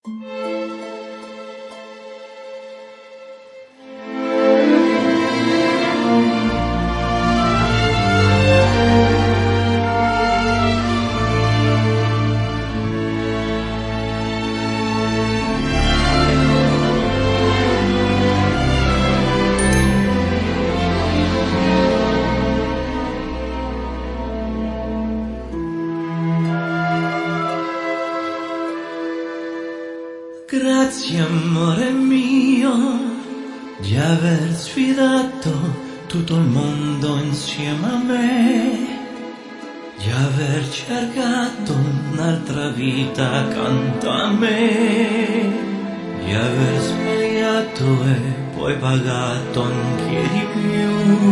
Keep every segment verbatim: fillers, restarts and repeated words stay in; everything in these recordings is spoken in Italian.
Grazie amore mio di aver sfidato tutto il mondo insieme a me, di aver cercato un'altra vita accanto a me, di aver sbagliato e poi pagato anche di più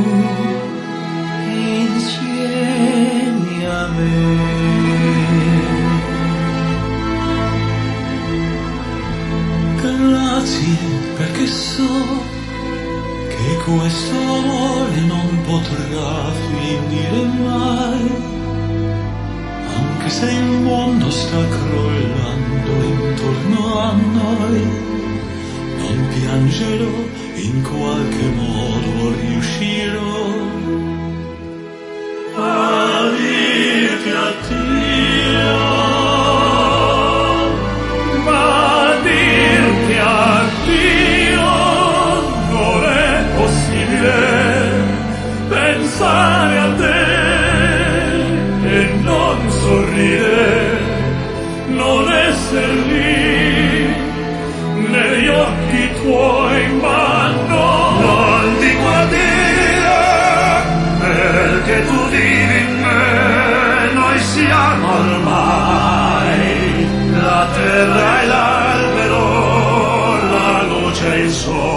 insieme a me. Grazie perché so che questo amore non potrà finire mai, anche se il mondo sta crollando intorno a noi. Non piangerò, in qualche modo riuscirò a dirti addio. Pensare a te e non sorridere, non essere lì negli occhi tuoi, ma no, non dico a dire perché tu vivi in me, noi siamo ormai la terra e l'albero, la luce e il sole.